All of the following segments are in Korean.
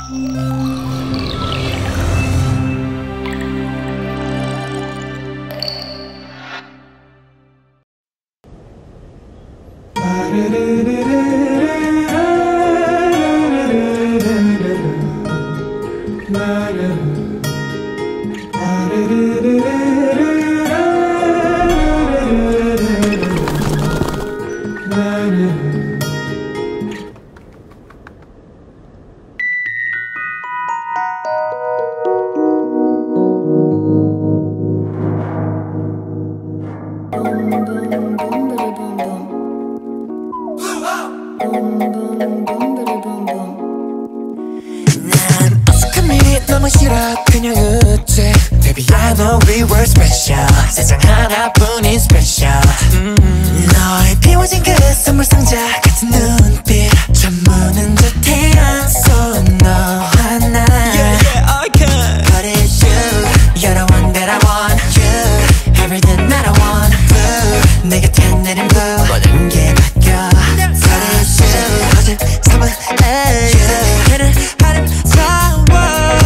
난 어색함이 너무 싫어 그냥 웃지 Baby I know we were special 세상 하나뿐인 special 너의 비워진 그 선물 상자 같은 눈빛 잠무는 듯해 손 너 하나 Yeah I can But it's you You're the one that I want You Everything that I want Blue 내 곁에 내린 blue 모든 게 바뀌어 But it's you 거짓 삼은 얘는 아름다워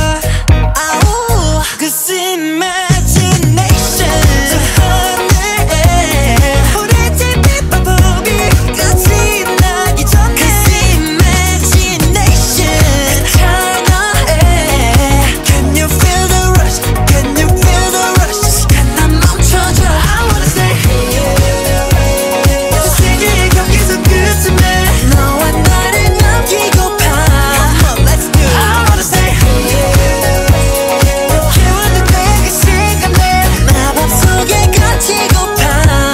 아우 Cause imagination 저 하늘에 오래된 빛바보이 끝이 나기 전에 Cause imagination eternal Can you feel the rush? Can you feel the rush? 시간 난 멈춰줘 I wanna stay here 저 세계의 경계선 끝쯤에 너와 나를 남기고파 Come on let's do it I wanna stay here 깨우는 그 시간에 나 맘속에 갇히고파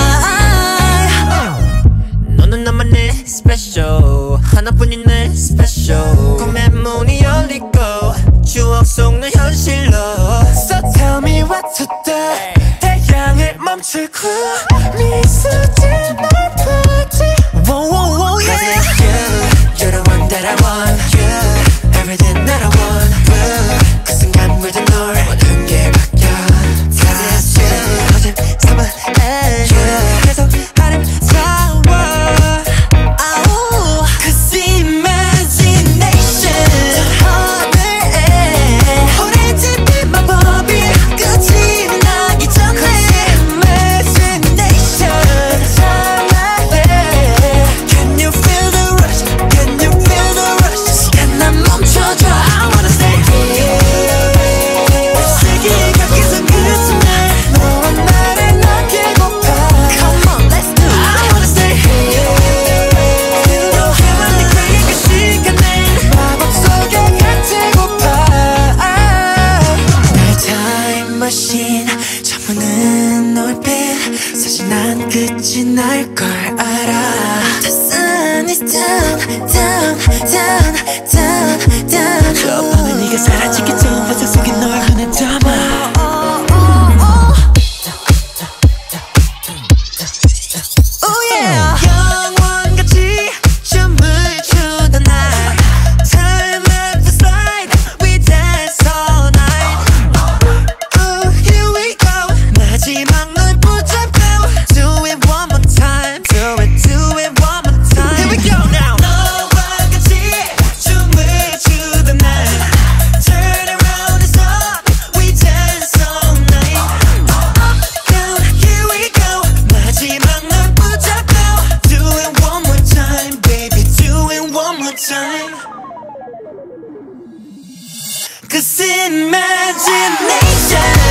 너는 나만의 special 하나뿐인 내 special 꿈의 문이 열리고 추억 속 내 현실로 So tell me what to do 태양을 멈추고 미소짓 날 보지 Whoa whoa whoa yeah Cause it's you You're the one that I want You Everything that I want Blue 그 순간 물든 널 모든 게 바뀌어 Cause it's you 거짓 삼은 you 계속 아름다워 아우 Cause imagination 저 하늘에 오래된 빛마법이 끝이 나기 전에 Cause imagination eternal Can you feel the rush? Can you feel the rush? 시간 난 멈춰줘 I wanna stay here 세계의 경계선 끝쯤에 너와 나를 남기고파 Come on let's do it I wanna stay here 깨우는 그 시간에 마법 속에 갇히고파 내 타임머신 저무는 놀빛 사실 난 끝이 날 걸 알아 The sun is down down down down down 저 밤에 네가 사라지기 전 화상 속에 널 눈에 담아 Oh yeah 영원같이 춤을 추던 날 Time at the slide We dance all night Oh here we go 마지막 널 붙잡고 Do it one more time Do it one more time Here we go now 너와 같이 춤을 추던 날 Turn around and stop We dance all night Up down here we go 마지막 널 붙잡고 Do it one more time baby Do it one more time Cause imagination